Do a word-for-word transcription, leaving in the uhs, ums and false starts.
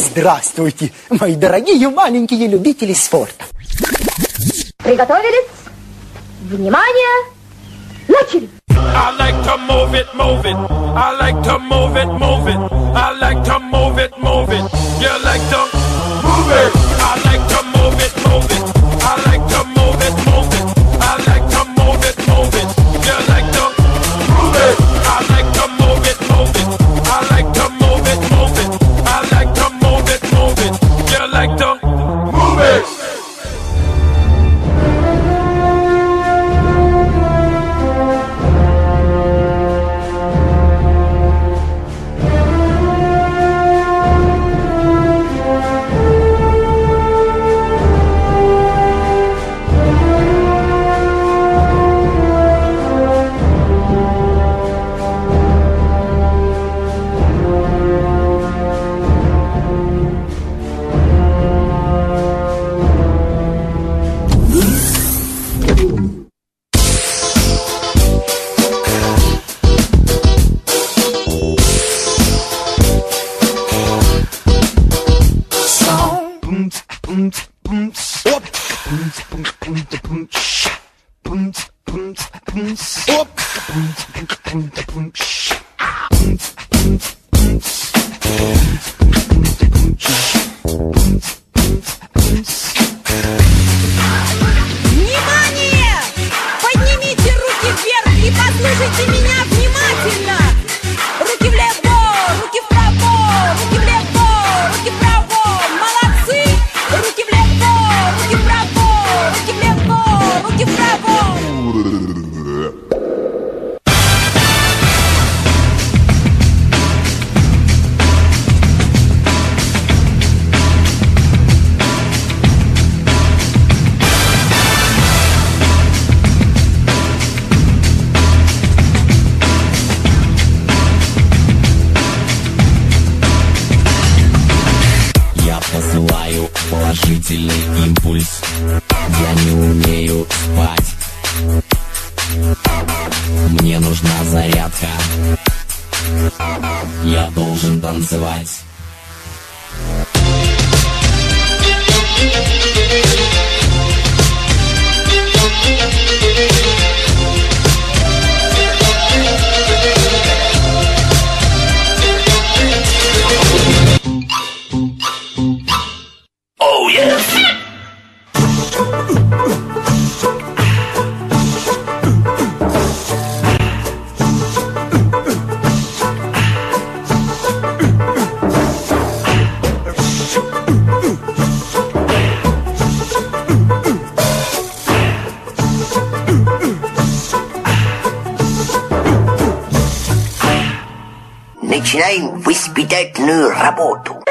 Здравствуйте, мои дорогие маленькие любители спорта. Приготовились? Внимание! Начали! I like to move it, move it. I like to move it, move it. I like to move it, move it. You like to move it. I like to move it, move it. I like to move it, move it. I like to move it, move it. You like to move it. I like to move it, move it. I like to move it, move it. I like to move it, move it. You like to move it. Внимание! Поднимите руки вверх и послушайте меня внимательно! Руки влево, руки вправо, руки влево, руки вправо! Молодцы! Руки влево, руки вправо, руки влево, руки вправо! Посылаю положительный импульс. Я не умею спать. Мне нужна зарядка. Я должен танцевать. Oh yes! Начинаем воспитательную работу.